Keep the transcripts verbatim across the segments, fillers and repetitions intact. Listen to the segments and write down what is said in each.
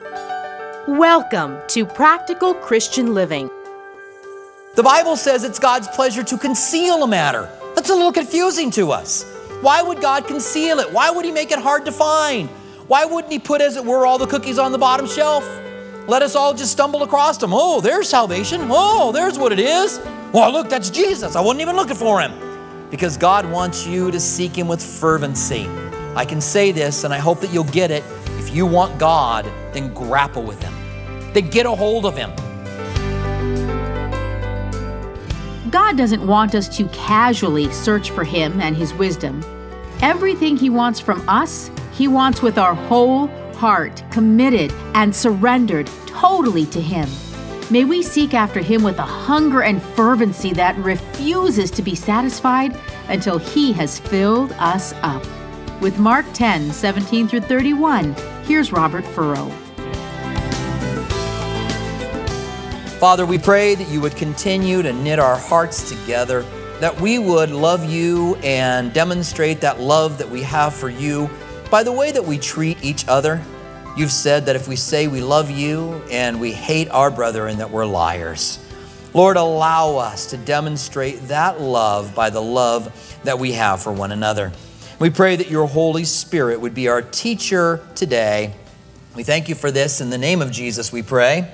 Welcome to Practical Christian Living. The Bible says it's God's pleasure to conceal a matter. That's a little confusing to us. Why would God conceal it? Why would He make it hard to find? Why wouldn't He put, as it were, all the cookies on the bottom shelf? Let us all just stumble across them. Oh, there's salvation. Oh, there's what it is. Well, look, that's Jesus. I wasn't even looking for Him. Because God wants you to seek Him with fervency. I can say this, and I hope that you'll get it. If you want God, then grapple with Him. Then get a hold of Him. God doesn't want us to casually search for Him and His wisdom. Everything He wants from us, He wants with our whole heart, committed and surrendered totally to Him. May we seek after Him with a hunger and fervency that refuses to be satisfied until He has filled us up. With Mark ten, seventeen through thirty-one, here's Robert Furrow. Father, we pray that you would continue to knit our hearts together, that we would love you and demonstrate that love that we have for you by the way that we treat each other. You've said that if we say we love you and we hate our brother and that we're liars. Lord, allow us to demonstrate that love by the love that we have for one another. We pray that your Holy Spirit would be our teacher today. We thank you for this. In the name of Jesus, we pray.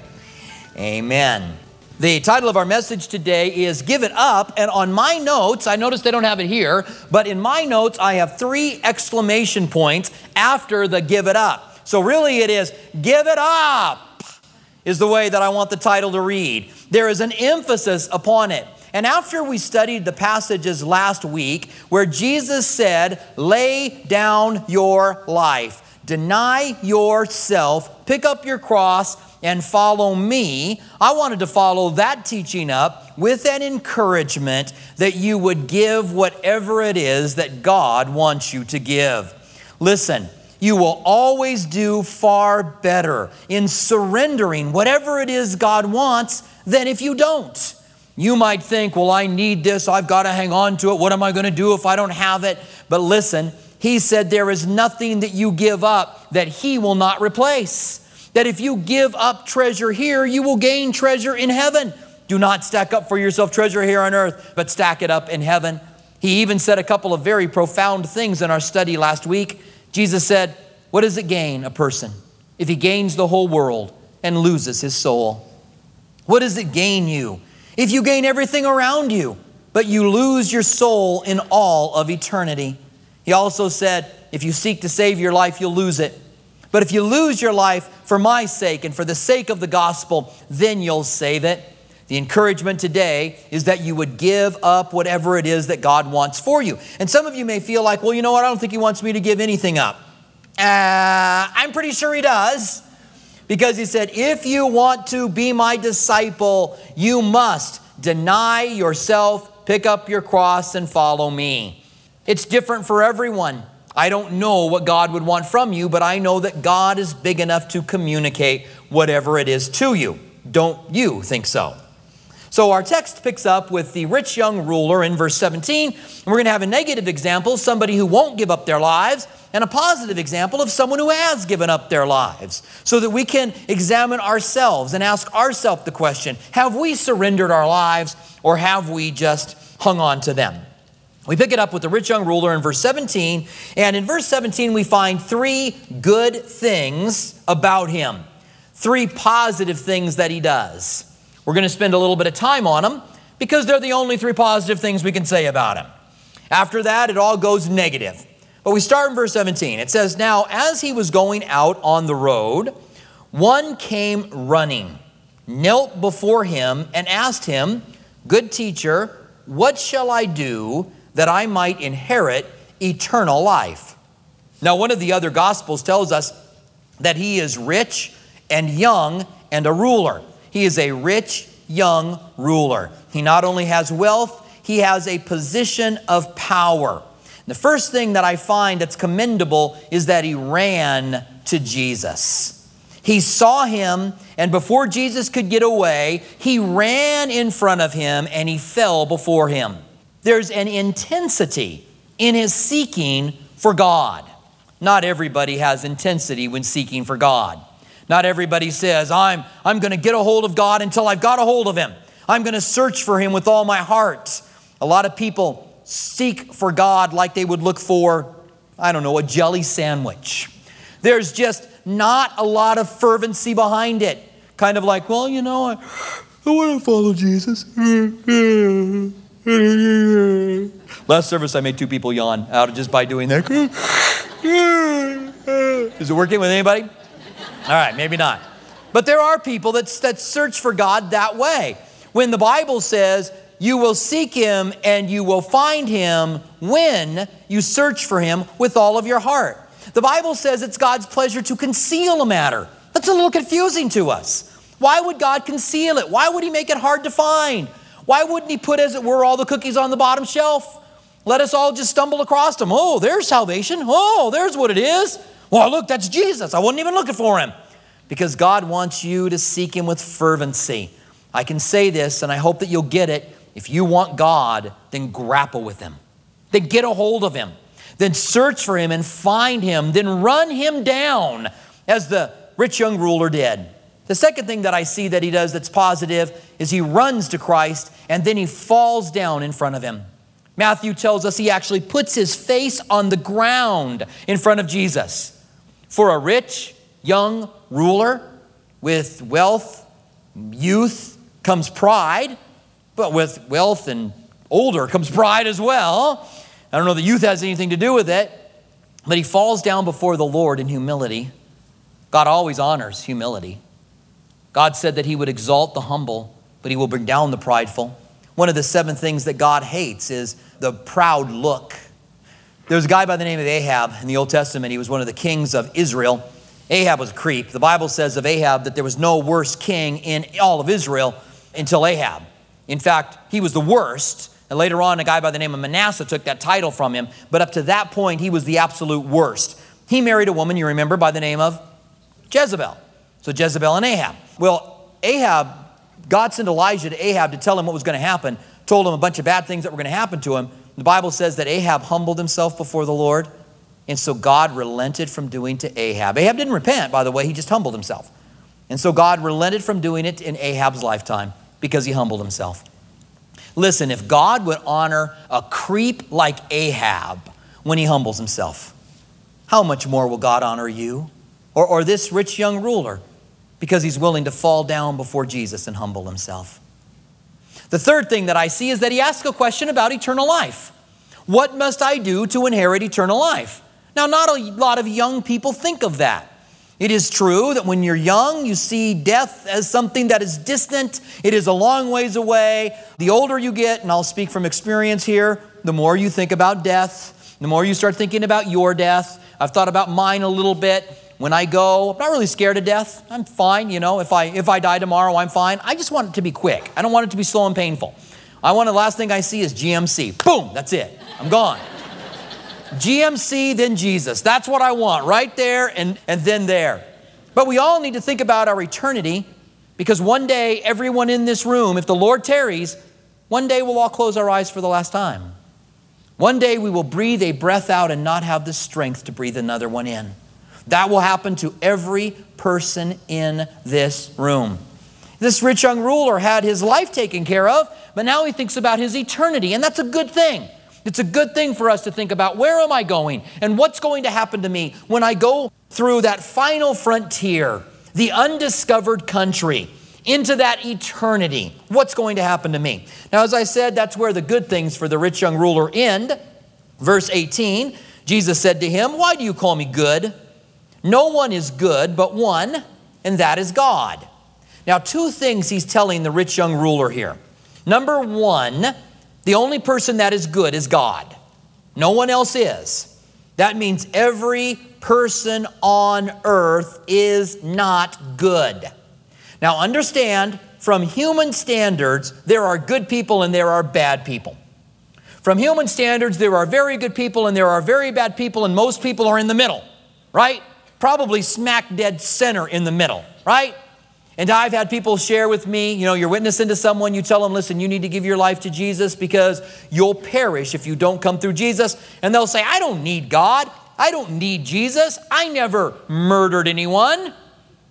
Amen. The title of our message today is Give It Up. And on my notes, I noticed they don't have it here, but in my notes, I have three exclamation points after the give it up. So really it is, give it up, is the way that I want the title to read. There is an emphasis upon it. And after we studied the passages last week where Jesus said, lay down your life, deny yourself, pick up your cross, and follow me, I wanted to follow that teaching up with an encouragement that you would give whatever it is that God wants you to give. Listen. You will always do far better in surrendering whatever it is God wants than if you don't. You might think, well, I need this. I've got to hang on to it. What am I going to do if I don't have it? But listen, He said there is nothing that you give up that He will not replace. That if you give up treasure here, you will gain treasure in heaven. Do not stack up for yourself treasure here on earth, but stack it up in heaven. He even said a couple of very profound things in our study last week. Jesus said, what does it gain a person if he gains the whole world and loses his soul? What does it gain you if you gain everything around you, but you lose your soul in all of eternity? He also said, if you seek to save your life, you'll lose it. But if you lose your life for my sake and for the sake of the gospel, then you'll save it. The encouragement today is that you would give up whatever it is that God wants for you. And some of you may feel like, well, you know what? I don't think He wants me to give anything up. Uh, I'm pretty sure He does. Because He said, if you want to be my disciple, you must deny yourself, pick up your cross, and follow me. It's different for everyone. I don't know what God would want from you, but I know that God is big enough to communicate whatever it is to you. Don't you think so? So our text picks up with the rich young ruler in verse seventeen. And we're going to have a negative example, somebody who won't give up their lives, and a positive example of someone who has given up their lives, so that we can examine ourselves and ask ourselves the question, have we surrendered our lives or have we just hung on to them? We pick it up with the rich young ruler in verse seventeen. And in verse seventeen, we find three good things about him. Three positive things that he does. We're going to spend a little bit of time on them because they're the only three positive things we can say about him. After that, it all goes negative. But we start in verse seventeen. It says, now as he was going out on the road, one came running, knelt before him and asked him, good teacher, what shall I do that I might inherit eternal life? Now, one of the other gospels tells us that he is rich and young and a ruler. He is a rich, young ruler. He not only has wealth, he has a position of power. The first thing that I find that's commendable is that he ran to Jesus. He saw him, and before Jesus could get away, he ran in front of him and he fell before him. There's an intensity in his seeking for God. Not everybody has intensity when seeking for God. Not everybody says, I'm, I'm going to get a hold of God until I've got a hold of him. I'm going to search for him with all my heart. A lot of people seek for God like they would look for, I don't know, a jelly sandwich. There's just not a lot of fervency behind it. Kind of like, well, you know, I, I want to follow Jesus. Last service, I made two people yawn out just by doing that. Is it working with anybody? All right, maybe not. But there are people that, that search for God that way. When the Bible says, you will seek him and you will find him when you search for him with all of your heart. The Bible says it's God's pleasure to conceal a matter. That's a little confusing to us. Why would God conceal it? Why would he make it hard to find? Why wouldn't he put, as it were, all the cookies on the bottom shelf? Let us all just stumble across them. Oh, there's salvation. Oh, there's what it is. Well, look, that's Jesus. I wasn't even looking for him. Because God wants you to seek him with fervency. I can say this, and I hope that you'll get it. If you want God, then grapple with him. Then get a hold of him. Then search for him and find him. Then run him down, as the rich young ruler did. The second thing that I see that he does that's positive is he runs to Christ, and then he falls down in front of him. Matthew tells us he actually puts his face on the ground in front of Jesus. For a rich, young ruler with wealth, youth comes pride, but with wealth and older comes pride as well. I don't know that youth has anything to do with it, but he falls down before the Lord in humility. God always honors humility. God said that he would exalt the humble, but he will bring down the prideful. One of the seven things that God hates is the proud look. There was a guy by the name of Ahab in the Old Testament. He was one of the kings of Israel. Ahab was a creep. The Bible says of Ahab that there was no worse king in all of Israel until Ahab. In fact, he was the worst. And later on, a guy by the name of Manasseh took that title from him. But up to that point, he was the absolute worst. He married a woman, you remember, by the name of Jezebel. So Jezebel and Ahab. Well, Ahab, God sent Elijah to Ahab to tell him what was going to happen, told him a bunch of bad things that were going to happen to him. The Bible says that Ahab humbled himself before the Lord, and so God relented from doing to Ahab. Ahab didn't repent, by the way, he just humbled himself. And so God relented from doing it in Ahab's lifetime because he humbled himself. Listen, if God would honor a creep like Ahab when he humbles himself, how much more will God honor you? Or, or this rich young ruler because he's willing to fall down before Jesus and humble himself. The third thing that I see is that he asks a question about eternal life. What must I do to inherit eternal life? Now, not a lot of young people think of that. It is true that when you're young, you see death as something that is distant. It is a long ways away. The older you get, and I'll speak from experience here, the more you think about death, the more you start thinking about your death. I've thought about mine a little bit. When I go, I'm not really scared of death. I'm fine, you know, if I if I die tomorrow, I'm fine. I just want it to be quick. I don't want it to be slow and painful. I want the last thing I see is G M C. Boom, that's it. I'm gone. G M C, then Jesus. That's what I want, right there and, and then there. But we all need to think about our eternity because one day, everyone in this room, if the Lord tarries, one day we'll all close our eyes for the last time. One day we will breathe a breath out and not have the strength to breathe another one in. That will happen to every person in this room. This rich young ruler had his life taken care of, but now he thinks about his eternity, and that's a good thing. It's a good thing for us to think about, where am I going and what's going to happen to me when I go through that final frontier, the undiscovered country, into that eternity. What's going to happen to me? Now, as I said, that's where the good things for the rich young ruler end. Verse eighteen, Jesus said to him, "Why do you call me good? No one is good but one, and that is God." Now, two things he's telling the rich young ruler here. Number one, the only person that is good is God. No one else is. That means every person on earth is not good. Now, understand, from human standards, there are good people and there are bad people. From human standards, there are very good people and there are very bad people, and most people are in the middle, right? Probably smack dead center in the middle, right? And I've had people share with me, you know, you're witnessing to someone, you tell them, listen, you need to give your life to Jesus because you'll perish if you don't come through Jesus. And they'll say, I don't need God. I don't need Jesus. I never murdered anyone.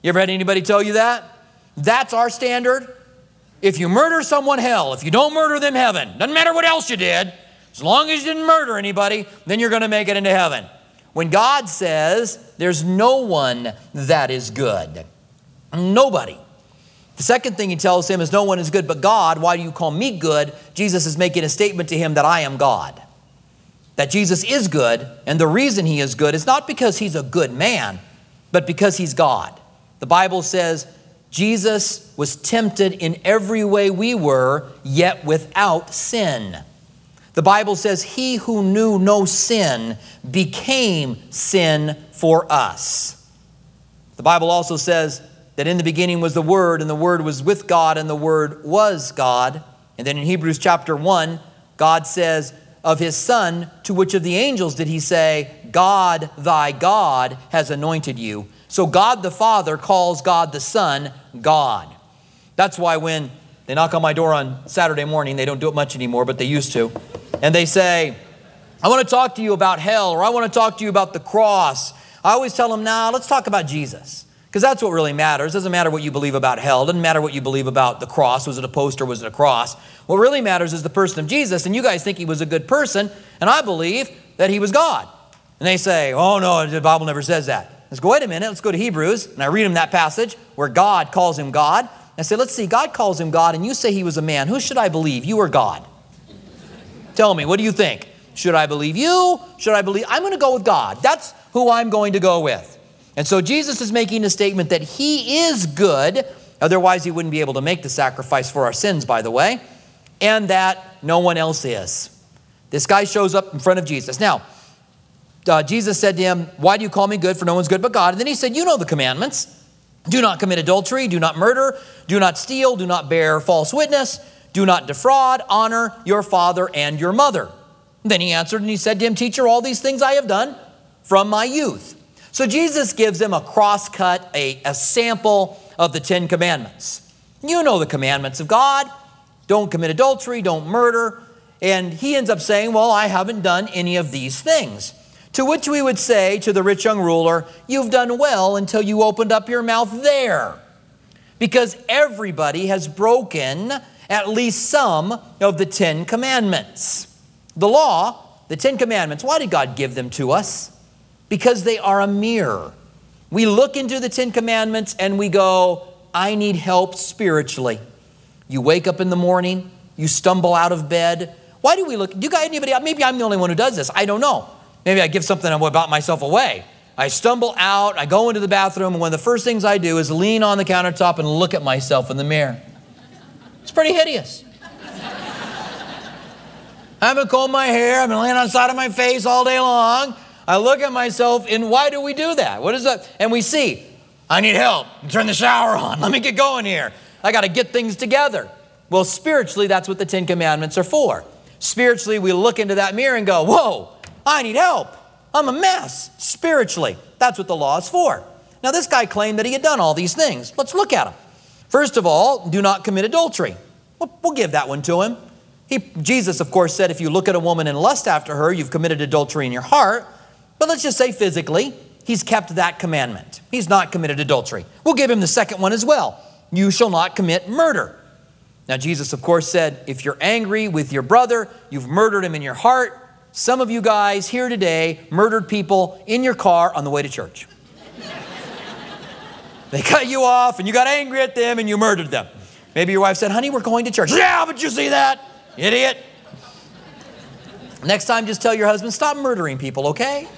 You ever had anybody tell you that? That's our standard. If you murder someone, hell. If you don't murder them, heaven. Doesn't matter what else you did. As long as you didn't murder anybody, then you're going to make it into heaven. When God says there's no one that is good. Nobody. The second thing he tells him is no one is good but God. Why do you call me good? Jesus is making a statement to him that I am God. That Jesus is good, and the reason he is good is not because he's a good man, but because he's God. The Bible says Jesus was tempted in every way we were, yet without sin. The Bible says he who knew no sin became sin for us. The Bible also says that in the beginning was the Word, and the Word was with God, and the Word was God. And then in Hebrews chapter one, God says of his Son, to which of the angels did he say, God, thy God, has anointed you. So God the Father calls God the Son, God. That's why when they knock on my door on Saturday morning, they don't do it much anymore, but they used to, and they say, I want to talk to you about hell, or I want to talk to you about the cross. I always tell them, nah, let's talk about Jesus. Because that's what really matters. It doesn't matter what you believe about hell. It doesn't matter what you believe about the cross. Was it a post or was it a cross? What really matters is the person of Jesus. And you guys think he was a good person. And I believe that he was God. And they say, oh no, the Bible never says that. Let's go, wait a minute. Let's go to Hebrews. And I read him that passage where God calls him God. I say, let's see, God calls him God and you say he was a man. Who should I believe, you or God? Tell me, what do you think? Should I believe you? Should I believe? I'm going to go with God. That's who I'm going to go with. And so Jesus is making a statement that he is good, otherwise he wouldn't be able to make the sacrifice for our sins, by the way, and that no one else is. This guy shows up in front of Jesus. Now, uh, Jesus said to him, why do you call me good, for no one's good but God? And then he said, you know the commandments. Do not commit adultery, do not murder, do not steal, do not bear false witness, do not defraud, honor your father and your mother. And then he answered and he said to him, teacher, all these things I have done from my youth. So Jesus gives him a crosscut, a, a sample of the Ten Commandments. You know the commandments of God. Don't commit adultery, don't murder. And he ends up saying, well, I haven't done any of these things. To which we would say to the rich young ruler, you've done well until you opened up your mouth there. Because everybody has broken at least some of the Ten Commandments. The law, the Ten Commandments, why did God give them to us? Because they are a mirror. We look into the Ten Commandments and we go, I need help spiritually. You wake up in the morning, you stumble out of bed. Why do we look? Do you guys, anybody, maybe I'm the only one who does this. I don't know. Maybe I give something about myself away. I stumble out, I go into the bathroom, and one of the first things I do is lean on the countertop and look at myself in the mirror. It's pretty hideous. I haven't combed my hair. I've been laying on the side of my face all day long. I look at myself, and why do we do that? What is that? And we see, I need help. Turn the shower on. Let me get going here. I got to get things together. Well, spiritually, that's what the Ten Commandments are for. Spiritually, we look into that mirror and go, whoa, I need help. I'm a mess. Spiritually, that's what the law is for. Now, this guy claimed that he had done all these things. Let's look at him. First of all, do not commit adultery. We'll, we'll give that one to him. He, Jesus, of course, said if you look at a woman and lust after her, you've committed adultery in your heart. But let's just say physically, he's kept that commandment. He's not committed adultery. We'll give him the second one as well. You shall not commit murder. Now, Jesus, of course, said, if you're angry with your brother, you've murdered him in your heart. Some of you guys here today murdered people in your car on the way to church. They cut you off and you got angry at them and you murdered them. Maybe your wife said, honey, we're going to church. Yeah, but you see that, idiot. Next time, just tell your husband, stop murdering people, okay?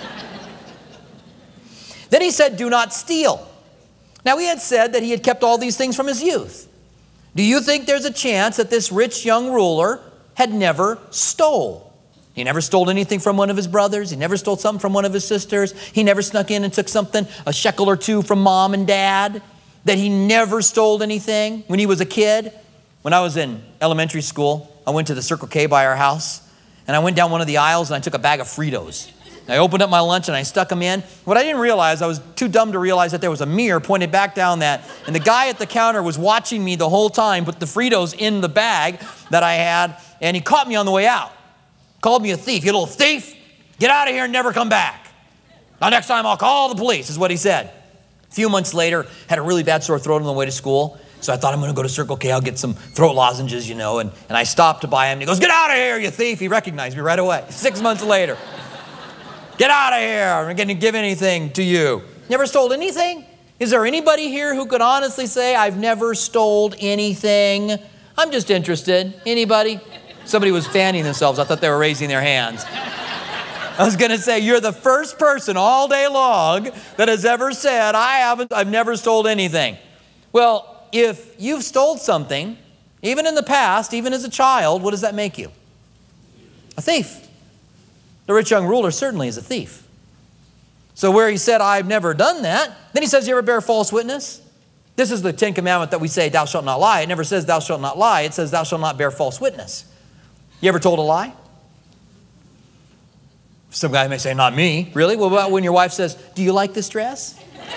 Then he said, do not steal. Now, he had said that he had kept all these things from his youth. Do you think there's a chance that this rich young ruler had never stole? He never stole anything from one of his brothers. He never stole something from one of his sisters. He never snuck in and took something, a shekel or two from mom and dad. That he never stole anything when he was a kid. When I was in elementary school, I went to the Circle K by our house. And I went down one of the aisles and I took a bag of Fritos. I opened up my lunch and I stuck them in. What I didn't realize, I was too dumb to realize that there was a mirror pointed back down that. And the guy at the counter was watching me the whole time, put the Fritos in the bag that I had. And he caught me on the way out. Called me a thief. You little thief, get out of here and never come back. Now next time I'll call the police, is what he said. A few months later, had a really bad sore throat on the way to school. So I thought, I'm going to go to Circle K. I'll get some throat lozenges, you know. And, and I stopped to buy him. And he goes, get out of here, you thief. He recognized me right away. Six months later. Get out of here. I'm not going to give anything to you. Never stole anything? Is there anybody here who could honestly say, I've never stole anything? I'm just interested. Anybody? Somebody was fanning themselves. I thought they were raising their hands. I was going to say, you're the first person all day long that has ever said, I haven't, I've never stole anything. Well, if you've stole something, even in the past, even as a child, what does that make you? A thief. The rich young ruler certainly is a thief. So where he said, I've never done that, then he says, you ever bear false witness? This is the Ten Commandment that we say, thou shalt not lie. It never says, thou shalt not lie. It says, thou shalt not bear false witness. You ever told a lie? Some guy may say, not me. Really? What about when your wife says, do you like this dress?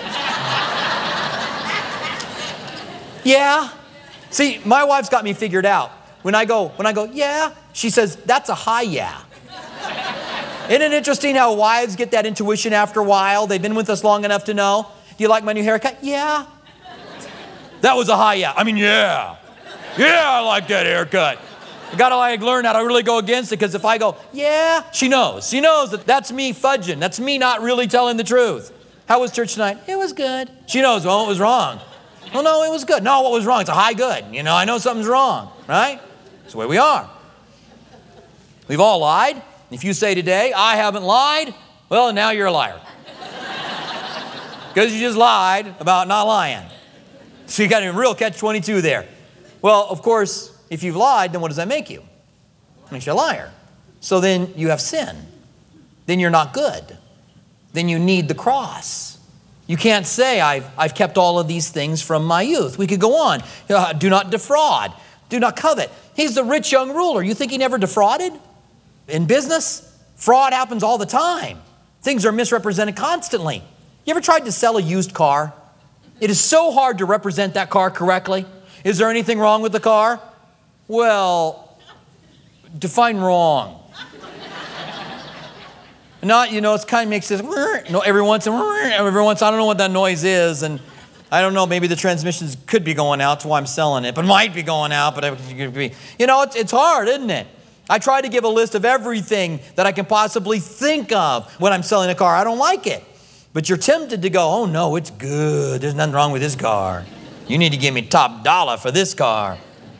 Yeah. See, my wife's got me figured out. When I go, when I go, yeah, she says, that's a high yeah. Isn't it interesting how wives get that intuition after a while? They've been with us long enough to know. Do you like my new haircut? Yeah. That was a high yeah. I mean, yeah. Yeah, I like that haircut. I got to like learn how to really go against it, because if I go, yeah, she knows. She knows that that's me fudging. That's me not really telling the truth. How was church tonight? It was good. She knows, well, it was wrong. Well, no, it was good. No, what was wrong? It's a high good. You know, I know something's wrong, right? That's the way we are. We've all lied. If you say today, I haven't lied, well, now you're a liar. Because you just lied about not lying. So you got a real catch twenty-two there. Well, of course, if you've lied, then what does that make you? It makes you a liar. So then you have sin. Then you're not good. Then you need the cross. You can't say, I've, I've kept all of these things from my youth. We could go on. Uh, do not defraud. Do not covet. He's the rich young ruler. You think he never defrauded? In business, fraud happens all the time. Things are misrepresented constantly. You ever tried to sell a used car? It is so hard to represent that car correctly. Is there anything wrong with the car? Well, define wrong. Not, you know, it's kind of makes this, no, every once in every once, I don't know what that noise is, and I don't know, maybe the transmissions could be going out, that's why I'm selling it, but might be going out, but it could be, you know, it's, it's hard, isn't it? I try to give a list of everything that I can possibly think of when I'm selling a car. I don't like it. But you're tempted to go, oh no, it's good. There's nothing wrong with this car. You need to give me top dollar for this car.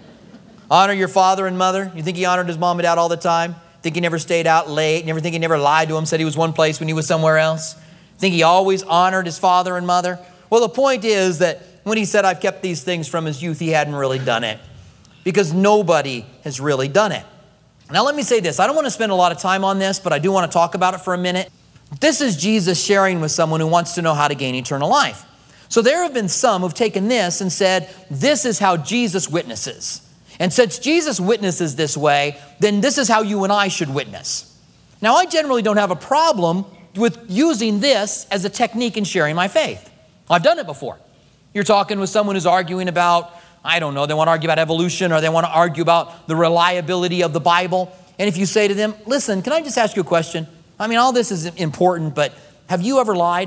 Honor your father and mother. You think he honored his mom and dad all the time? Think he never stayed out late? Never think he never lied to him, said he was one place when he was somewhere else? Think he always honored his father and mother? Well, the point is that when he said, I've kept these things from his youth, he hadn't really done it. Because nobody has really done it. Now let me say this, I don't want to spend a lot of time on this, but I do want to talk about it for a minute. This is Jesus sharing with someone who wants to know how to gain eternal life. So there have been some who've taken this and said, this is how Jesus witnesses. And since Jesus witnesses this way, then this is how you and I should witness. Now I generally don't have a problem with using this as a technique in sharing my faith. I've done it before. You're talking with someone who's arguing about, I don't know, they want to argue about evolution, or they want to argue about the reliability of the Bible. And if you say to them, listen, can I just ask you a question? I mean, all this is important, but have you ever lied?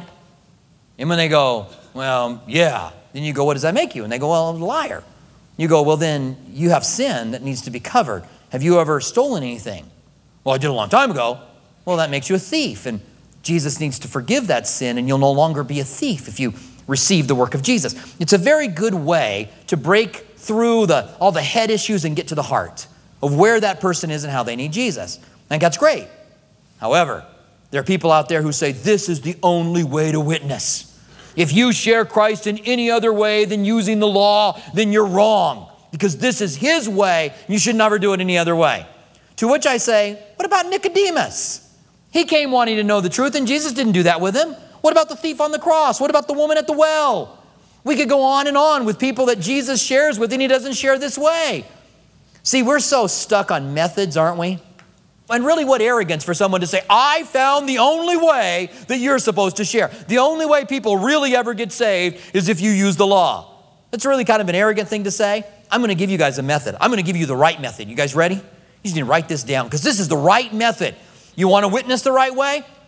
And when they go, well, yeah. Then you go, what does that make you? And they go, well, I'm a liar. You go, well, then you have sin that needs to be covered. Have you ever stolen anything? Well, I did a long time ago. Well, that makes you a thief. And Jesus needs to forgive that sin, and you'll no longer be a thief if you receive the work of Jesus. It's a very good way to break through the, all the head issues and get to the heart of where that person is and how they need Jesus. I think that's great. However, there are people out there who say this is the only way to witness. If you share Christ in any other way than using the law, then you're wrong, because this is his way. You should never do it any other way. To which I say, what about Nicodemus? He came wanting to know the truth, and Jesus didn't do that with him. What about the thief on the cross? What about the woman at the well? We could go on and on with people that Jesus shares with, and he doesn't share this way. See, we're so stuck on methods, aren't we? And really, what arrogance for someone to say, I found the only way that you're supposed to share. The only way people really ever get saved is if you use the law. That's really kind of an arrogant thing to say. I'm going to give you guys a method. I'm going to give you the right method. You guys ready? You just need to write this down, because this is the right method. You want to witness the right way?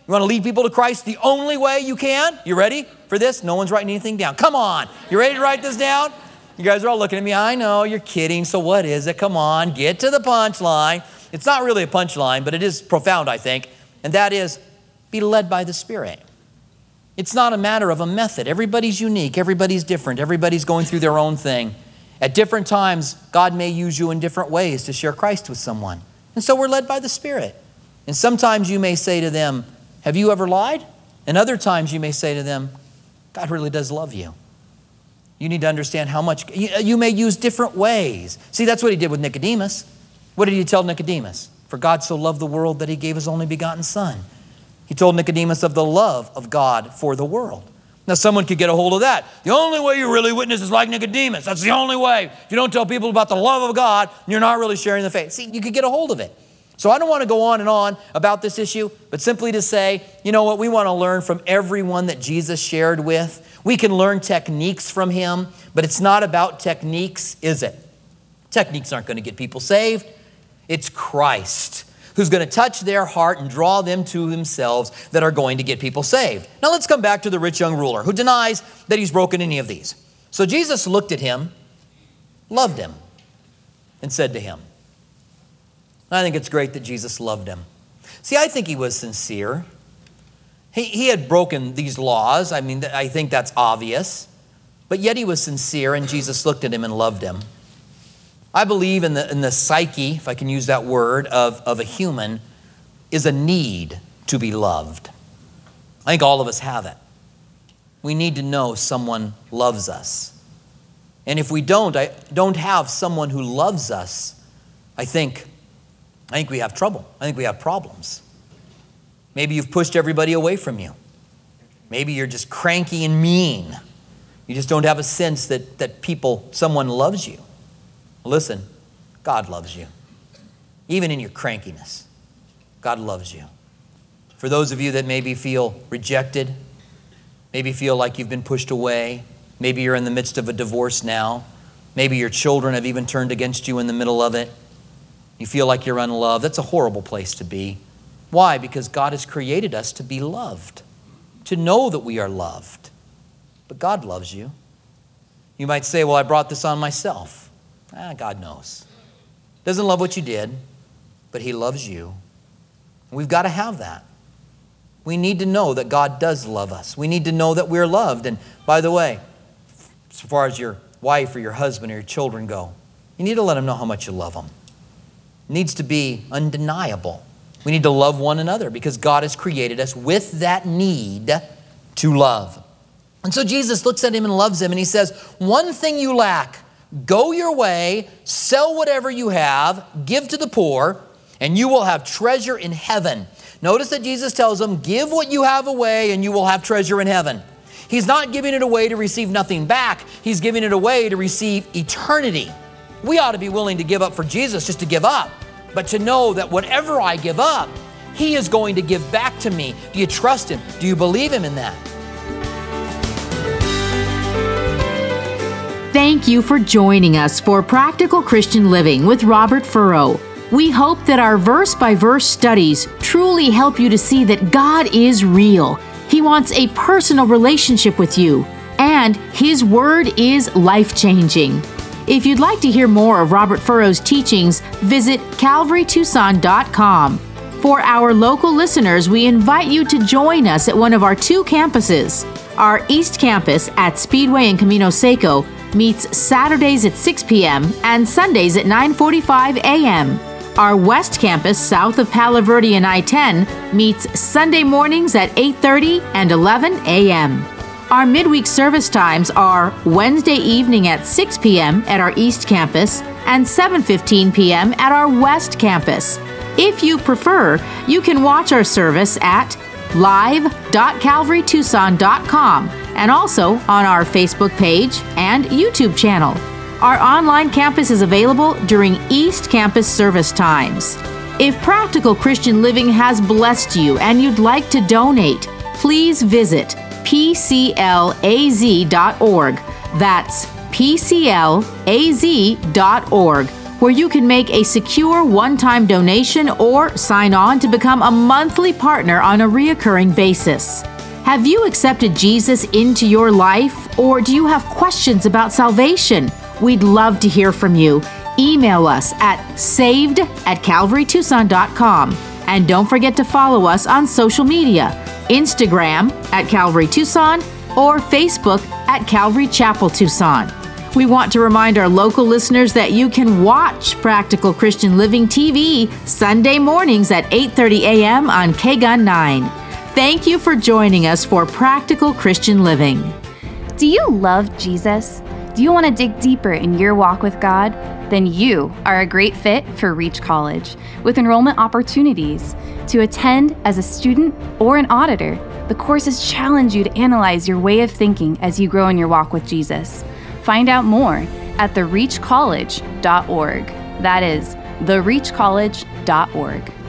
You want to lead people to Christ the only way you can? You ready for this? No one's writing anything down. Come on. You ready to write this down? You guys are all looking at me. I know, you're kidding. So what is it? Come on, get to the punchline. It's not really a punchline, but it is profound, I think. And that is, be led by the Spirit. It's not a matter of a method. Everybody's unique. Everybody's different. Everybody's going through their own thing. At different times, God may use you in different ways to share Christ with someone. And so we're led by the Spirit. And sometimes you may say to them, have you ever lied? And other times you may say to them, God really does love you. You need to understand how much, you may use different ways. See, that's what he did with Nicodemus. What did he tell Nicodemus? For God so loved the world that he gave his only begotten Son. He told Nicodemus of the love of God for the world. Now, someone could get a hold of that. The only way you really witness is like Nicodemus. That's the only way. If you don't tell people about the love of God, you're not really sharing the faith. See, you could get a hold of it. So I don't want to go on and on about this issue, but simply to say, you know what, we want to learn from everyone that Jesus shared with. We can learn techniques from him, but it's not about techniques, is it? Techniques aren't going to get people saved. It's Christ who's going to touch their heart and draw them to themselves that are going to get people saved. Now let's come back to the rich young ruler who denies that he's broken any of these. So Jesus looked at him, loved him, and said to him, I think it's great that Jesus loved him. See, I think he was sincere. He, he had broken these laws. I mean, I think that's obvious. But yet he was sincere, and Jesus looked at him and loved him. I believe in the, in the psyche, if I can use that word, of, of a human is a need to be loved. I think all of us have it. We need to know someone loves us. And if we don't, I don't have someone who loves us, I think, I think we have trouble. I think we have problems. Maybe you've pushed everybody away from you. Maybe you're just cranky and mean. You just don't have a sense that, that people, someone loves you. Listen, God loves you. Even in your crankiness, God loves you. For those of you that maybe feel rejected, maybe feel like you've been pushed away, maybe you're in the midst of a divorce now, maybe your children have even turned against you in the middle of it, you feel like you're unloved, that's a horrible place to be. Why? Because God has created us to be loved, to know that we are loved. But God loves you. You might say, well, I brought this on myself. Ah, God knows. Doesn't love what you did, but he loves you. We've got to have that. We need to know that God does love us. We need to know that we're loved. And by the way, as far as your wife or your husband or your children go, you need to let them know how much you love them. It needs to be undeniable. We need to love one another because God has created us with that need to love. And so Jesus looks at him and loves him, and he says, one thing you lack. Go your way, sell whatever you have, give to the poor, and you will have treasure in heaven. Notice that Jesus tells them, give what you have away and you will have treasure in heaven. He's not giving it away to receive nothing back. He's giving it away to receive eternity. We ought to be willing to give up for Jesus just to give up, but to know that whatever I give up, he is going to give back to me. Do you trust him? Do you believe him in that? Thank you for joining us for Practical Christian Living with Robert Furrow. We hope that our verse-by-verse studies truly help you to see that God is real. He wants a personal relationship with you, and His Word is life-changing. If you'd like to hear more of Robert Furrow's teachings, visit calvary tucson dot com. For our local listeners, we invite you to join us at one of our two campuses. Our East Campus at Speedway and Camino Seco meets Saturdays at six p.m. and Sundays at nine forty-five a.m. Our West Campus, south of Palo Verde and I ten, meets Sunday mornings at eight thirty and eleven a.m. Our midweek service times are Wednesday evening at six p.m. at our East Campus and seven fifteen p.m. at our West Campus. If you prefer, you can watch our service at live dot calvary tucson dot com and also on our Facebook page and YouTube channel. Our online campus is available during East Campus service times. If Practical Christian Living has blessed you and you'd like to donate, please visit p c l a z dot org. That's p c l a z dot org. where you can make a secure one-time donation or sign on to become a monthly partner on a reoccurring basis. Have you accepted Jesus into your life, or do you have questions about salvation? We'd love to hear from you. Email us at saved at calvary tucson dot com. And don't forget to follow us on social media, Instagram at Calvary Tucson or Facebook at Calvary Chapel Tucson. We want to remind our local listeners that you can watch Practical Christian Living T V Sunday mornings at eight thirty a.m. on K G U N nine. Thank you for joining us for Practical Christian Living. Do you love Jesus? Do you want to dig deeper in your walk with God? Then you are a great fit for Reach College, with enrollment opportunities. To attend as a student or an auditor, the courses challenge you to analyze your way of thinking as you grow in your walk with Jesus. Find out more at the reach college dot org. That is the reach college dot org.